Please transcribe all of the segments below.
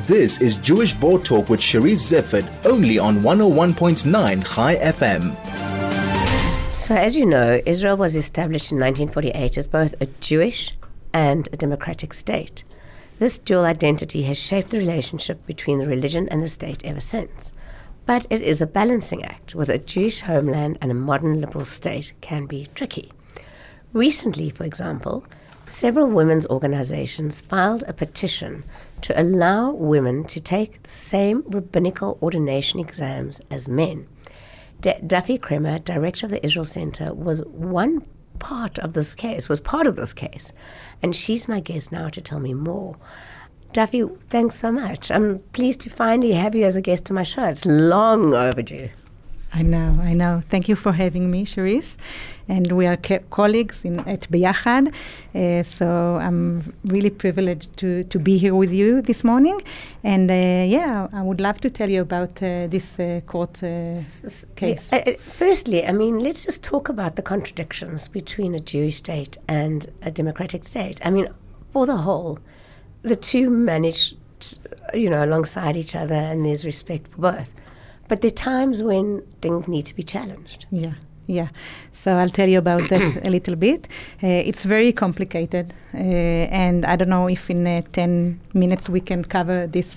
This is Jewish Board Talk with Cherise Zeffert, only on 101.9 Chai FM. So as you know, Israel was established in 1948 as both a Jewish and a democratic state. This dual identity has shaped the relationship between the religion and the state ever since. But it is a balancing act. With a Jewish homeland and a modern liberal state can be tricky. Recently, for example, several women's organizations filed a petition to allow women to take the same rabbinical ordination exams as men. Duffy Kremer, director of the Israel Center, was part of this case, and she's my guest now to tell me more. Duffy, thanks so much. I'm pleased to finally have you as a guest to my show. It's long overdue. I know. Thank you for having me, Cherise. And we are colleagues at Beyachad. So I'm really privileged to be here with you this morning. And I would love to tell you about this court case. Firstly, let's just talk about the contradictions between a Jewish state and a democratic state. For the whole, the two manage, alongside each other, and there's respect for both. But there are times when things need to be challenged. Yeah. So I'll tell you about that a little bit. It's very complicated, and I don't know if in 10 minutes we can cover this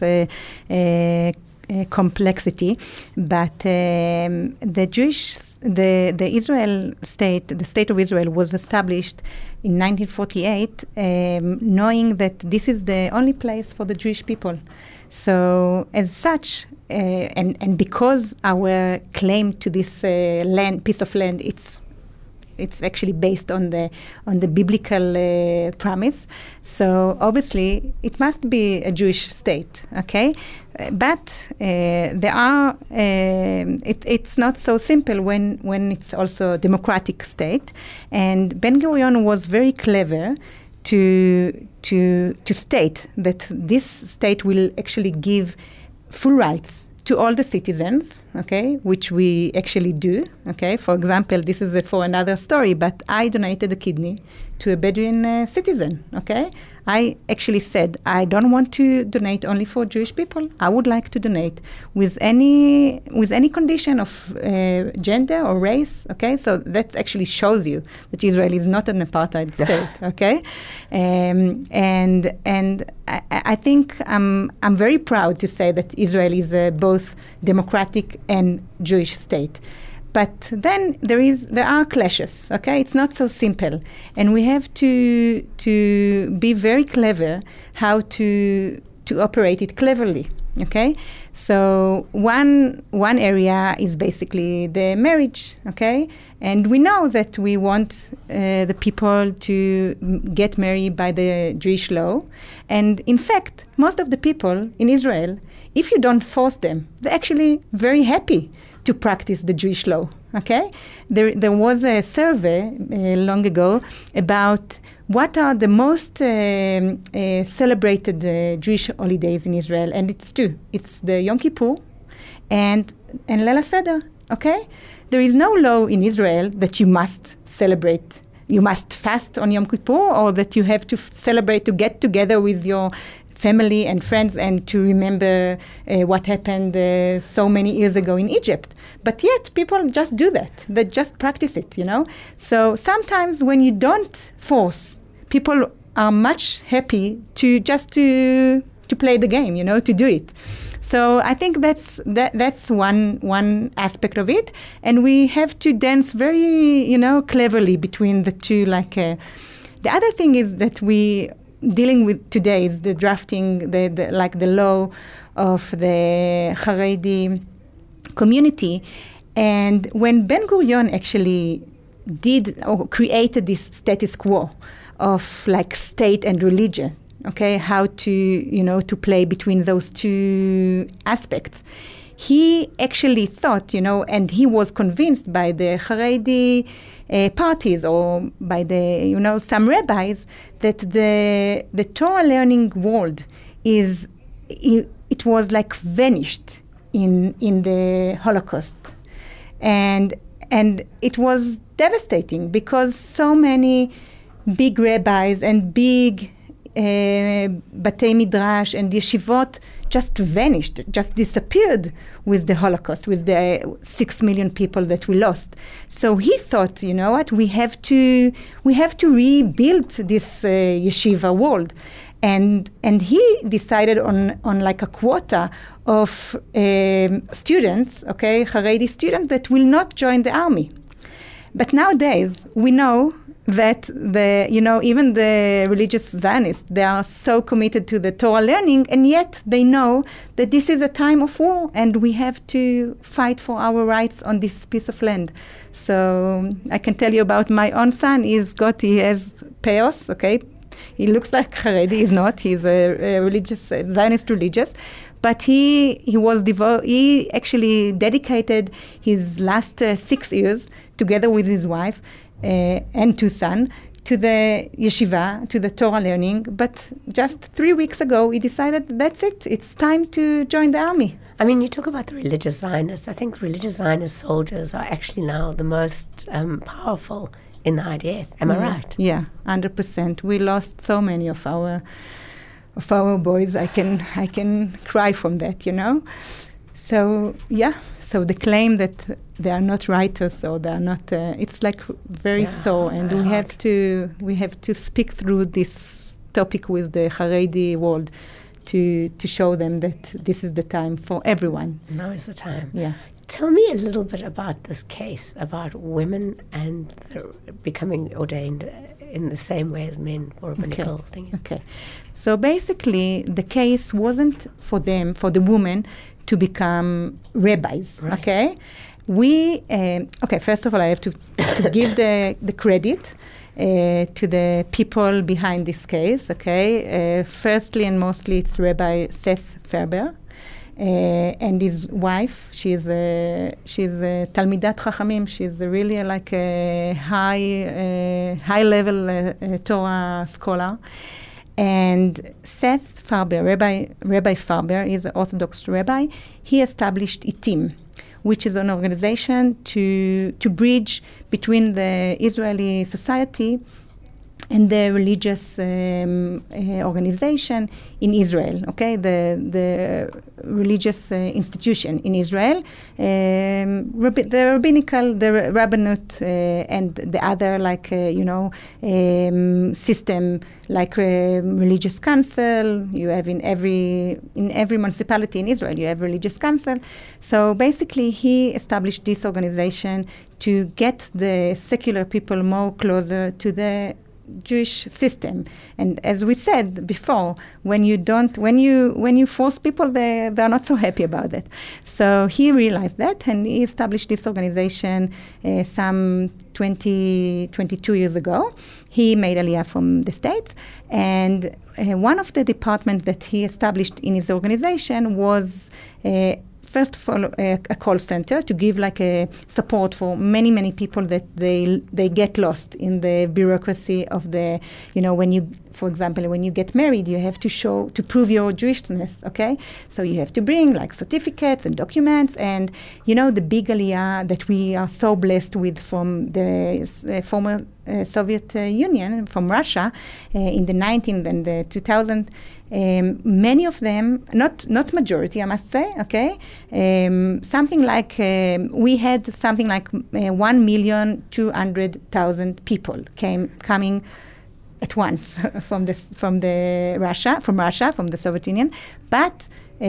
complexity. But the Israel state, the state of Israel, was established in 1948, knowing that this is the only place for the Jewish people. So, as such, and because our claim to this piece of land, it's actually based on the biblical promise. So, obviously, it must be a Jewish state, okay? But there are. It's not so simple when it's also a democratic state. And Ben-Gurion was very clever to state that this state will actually give full rights to all the citizens, okay, which we actually do, okay. For example, this is for another story, but I donated a kidney to a Bedouin citizen, okay. I actually said, I don't want to donate only for Jewish people. I would like to donate with any condition of gender or race, okay? So that actually shows you that Israel is not an apartheid state, okay? And I think I'm very proud to say that Israel is both democratic and Jewish state. But then there are clashes, okay? It's not so simple. And we have to be very clever how to operate it cleverly, okay? So one area is basically the marriage, okay? And we know that we want the people to get married by the Jewish law. And in fact, most of the people in Israel, if you don't force them, they're actually very happy to practice the Jewish law, okay? There was a survey long ago about what are the most celebrated Jewish holidays in Israel, and it's two. It's the Yom Kippur and Leil Seder, okay? There is no law in Israel that you must celebrate. You must fast on Yom Kippur, or that you have to celebrate, to get together with your family and friends and to remember what happened so many years ago in Egypt. But yet people just do that. They just practice it, So sometimes when you don't force, people are much happy to play the game, to do it. So I think that's one aspect of it. And we have to dance very, cleverly between the two. The other thing is that we dealing with today is the drafting, the law of the Haredi community. And when Ben-Gurion actually did or created this status quo of state and religion, okay, how to play between those two aspects, he actually thought, and he was convinced by the Haredi parties or by the, some rabbis, that the Torah learning world it was vanished in the Holocaust. And it was devastating because so many big rabbis and big Batei Midrash and yeshivot just vanished, just disappeared with the Holocaust, with the 6 million people that we lost. So he thought, you know what, we have to rebuild this yeshiva world. And he decided on like a quota of students, okay, Haredi students that will not join the army. But nowadays, we know that even the religious Zionists, they are so committed to the Torah learning, and yet they know that this is a time of war, and we have to fight for our rights on this piece of land. So I can tell you about my own son. He has PEOS, okay? He looks like Haredi. He's not. He's a religious, Zionist religious. But he actually dedicated his last 6 years, together with his wife and 2 sons, to the yeshiva, to the Torah learning. But just 3 weeks ago, he decided that's it. It's time to join the army. I mean, you talk about the religious Zionists. I think religious Zionist soldiers are actually now the most powerful in the IDF. Am I right? Yeah, 100%. We lost so many of our boys. I can cry from that, you know. So yeah. So the claim that they are not writers or they are not, it's like very sore, and we have to speak through this topic with the Haredi world to show them that this is the time for everyone. Now is the time. Yeah. Tell me a little bit about this case, about women and becoming ordained in the same way as men for rabbinical thing. Okay. So basically, the case wasn't for them, for the women, to become rabbis. Right. Okay. First of all, I have to give the credit to the people behind this case. Okay. Firstly and mostly, it's Rabbi Seth Farber. And his wife, she's a Talmidat Chachamim. She's really like a high level Torah scholar. And Seth Farber, Rabbi Farber, is an Orthodox rabbi. He established ITIM, which is an organization to bridge between the Israeli society and the religious organization in Israel, okay, the religious institution in Israel, the rabbinical, the rabbinut, and the other system like religious council. You have in every municipality in Israel, you have religious council. So basically, he established this organization to get the secular people more closer to the Jewish system. And as we said before, when you force people, they are not so happy about that. So he realized that, and he established this organization some 22 years ago. He made Aliyah from the States, and one of the departments that he established in his organization was first of all, a call center to give like a support for many people that they get lost in the bureaucracy of the, when you, for example, when you get married, you have to prove your Jewishness, okay? So you have to bring like certificates and documents, and the big Aliyah that we are so blessed with from the former Soviet Union, from Russia, in the 19th and the 2000s. Many of them, not majority, I must say, okay? Something like, we had something like 1,200,000 people coming at once from Russia, from the Soviet Union, but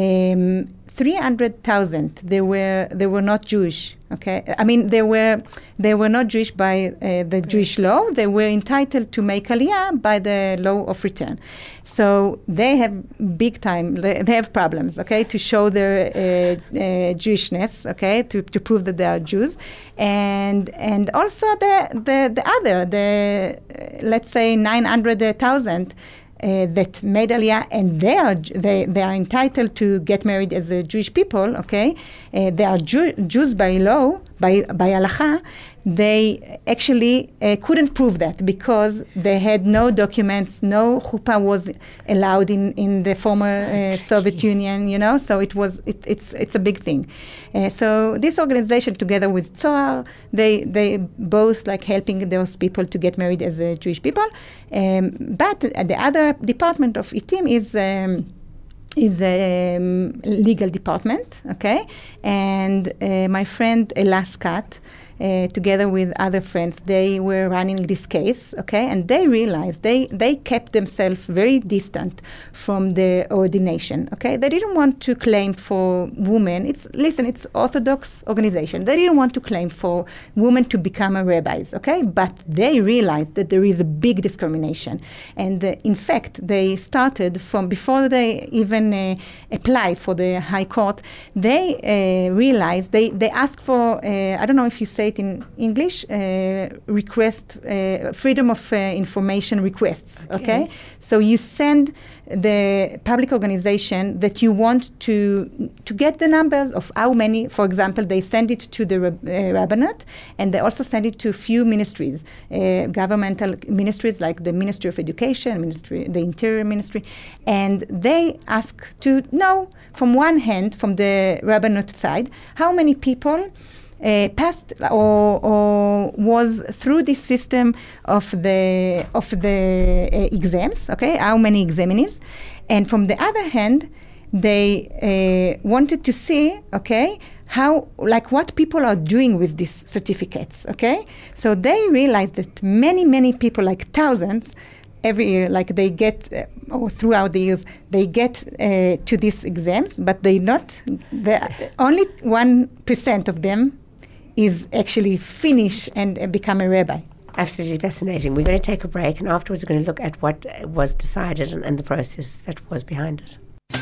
300,000 they were not Jewish. Okay, I mean they were not Jewish by the Jewish law. They were entitled to make Aliyah by the law of return. So they have big time. They have problems. Okay, to show their Jewishness. Okay, to prove that they are Jews, and also the other let's say 900,000. That made Aliyah, and they are entitled to get married as a Jewish people. Okay, they are Jews by law, by halacha. They actually couldn't prove that because they had no documents. No chuppah was allowed in the former Soviet Union. So it's a big thing. So this organization, together with Tzohar, they both like helping those people to get married as Jewish people. But the other department of ITIM is a legal department, okay? And my friend Elas Kat, together with other friends, they were running this case, okay? And they realized they kept themselves very distant from the ordination, okay? They didn't want to claim for women. It's Orthodox organization. They didn't want to claim for women to become rabbis, okay? But they realized that there is a big discrimination. And in fact, they started from before they even applied for the High Court, they realized, they asked for, I don't know if you say it in English, request, freedom of information requests, okay? So you send the public organization that you want to get the numbers of how many, for example, they send it to the rabbinate, and they also send it to a few ministries, governmental ministries like the Ministry of Education, the Interior Ministry, and they ask to know, from one hand, from the rabbinate side, how many people passed or was through this system of the exams, okay? How many examinees? And from the other hand, they wanted to see, okay, how, like, what people are doing with these certificates, okay? So they realized that many people, like thousands, every year, like they get, or throughout the years, they get to these exams, but only 1% of them is actually finish and become a rabbi. Absolutely fascinating. We're going to take a break, and afterwards we're going to look at what was decided and the process that was behind it.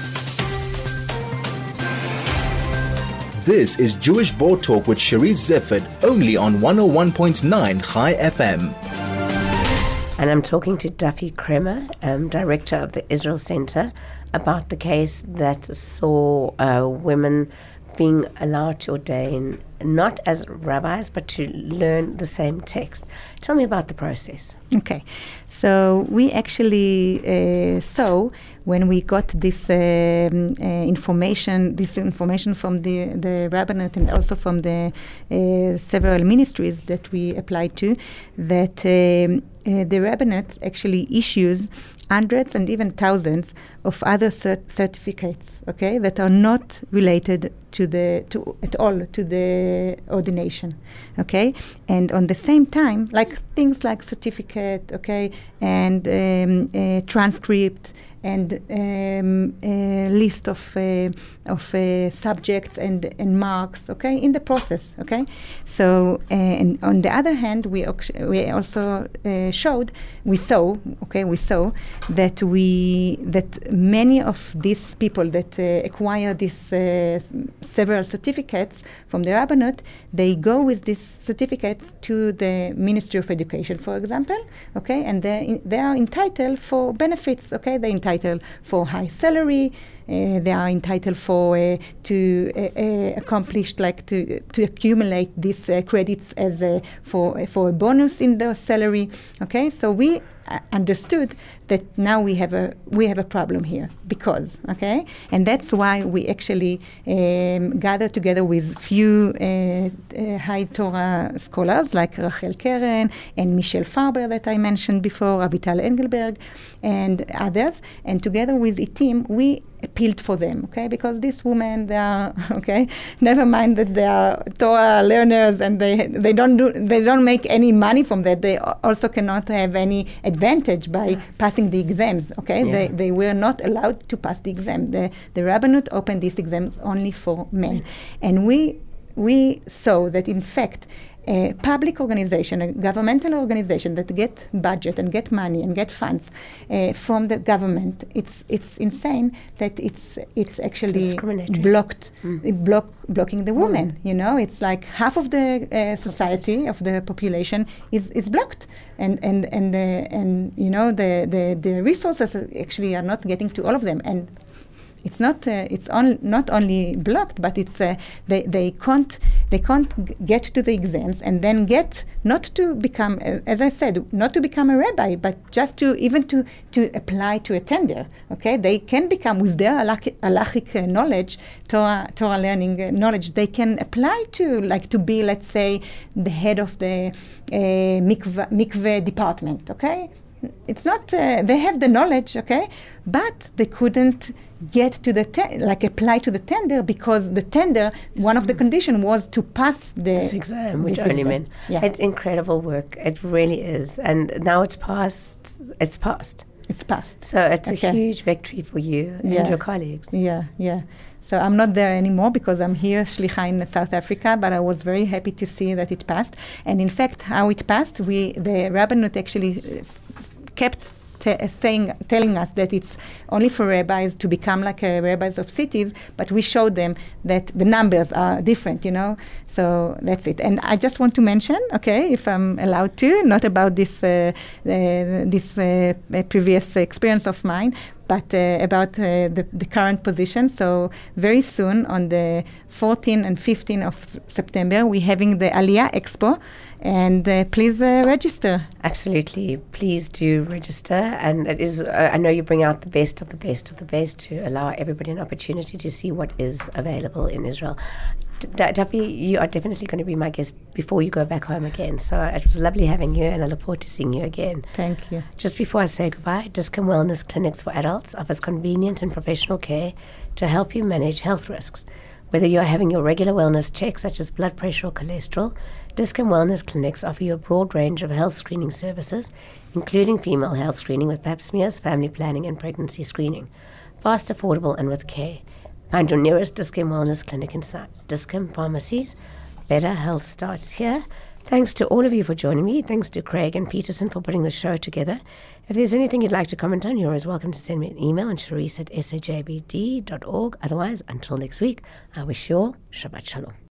This is Jewish Board Talk with Cherise Zeffert, only on 101.9 Chai FM. And I'm talking to Duffy Kremer, director of the Israel Center, about the case that saw women being allowed to ordain not as rabbis, but to learn the same text. Tell me about the process. Okay. So we actually saw, when we got this information from the rabbinate and also from the several ministries that we applied to, that the rabbinate actually issues hundreds and even thousands of other certificates, okay, that are not related to the ordination, okay, and on the same time, like things like certificate, okay, and transcript and list of subjects and marks, okay, in the process, okay. So, and on the other hand, we also we saw that many of these people that acquire these several certificates from the rabbinate, they go with these certificates to the Ministry of Education, for example, okay, and they are entitled for benefits, okay, they're entitled for high salary, they are entitled for to accomplish, like to accumulate these credits as for a bonus in the salary. Okay, so we understood that now we have a problem here because, okay, and that's why we actually gathered together with few high Torah scholars like Rachel Keren and Michelle Farber that I mentioned before, Avital Engelberg and others, and together with a team we appealed for them, okay, because these women, they are, okay, never mind that they are Torah learners and they don't make any money from that. They also cannot have any advantage by passing the exams, okay. Yeah. They were not allowed to pass the exam. The rabbinate opened these exams only for men, and we saw that in fact a public organization, a governmental organization that get budget and get money and get funds from the government, it's insane that it's actually blocking the women. You know, it's like half of the society of the population is blocked, and you know the resources actually are not getting to all of them. And it's not. Not only blocked, but it's they can't get to the exams and then get not to become, as I said, not to become a rabbi, but just to apply to a tender. Okay, they can become with their halachic knowledge, Torah learning knowledge. They can apply to be, let's say, the head of the mikveh department. Okay. It's not, they have the knowledge, okay, but they couldn't get to the, apply to the tender because the tender, one of the conditions was to pass this exam, which only meant. Yeah. It's incredible work. It really is. And now it's passed. It's passed. It's passed. So it's a huge victory for you and your colleagues. Yeah. So I'm not there anymore because I'm here, Shlicha in South Africa, but I was very happy to see that it passed. And in fact, how it passed, the Rabbanut actually kept telling us that it's only for rabbis to become like rabbis of cities, but we showed them that the numbers are different, So that's it. And I just want to mention, okay, if I'm allowed to, not about this previous experience of mine, but about the current position. So very soon, on the 14th and 15th of September, we're having the Aliyah Expo, and please register. Absolutely. Please do register. And it is, I know you bring out the best of the best of the best to allow everybody an opportunity to see what is available in Israel. Duffy, you are definitely going to be my guest before you go back home again. So it was lovely having you, and I look forward to seeing you again. Thank you. Just before I say goodbye, Discom Wellness Clinics for Adults offers convenient and professional care to help you manage health risks. Whether you are having your regular wellness checks, such as blood pressure or cholesterol, Discom Wellness Clinics offer you a broad range of health screening services, including female health screening with pap smears, family planning, and pregnancy screening. Fast, affordable, and with care. Find your nearest Discom Wellness Clinic inside Discom pharmacies. Better health starts here. Thanks to all of you for joining me. Thanks to Craig and Peterson for putting the show together. If there's anything you'd like to comment on, you're always welcome to send me an email on Charisse@sajbd.org. Otherwise, until next week, I wish you all Shabbat Shalom.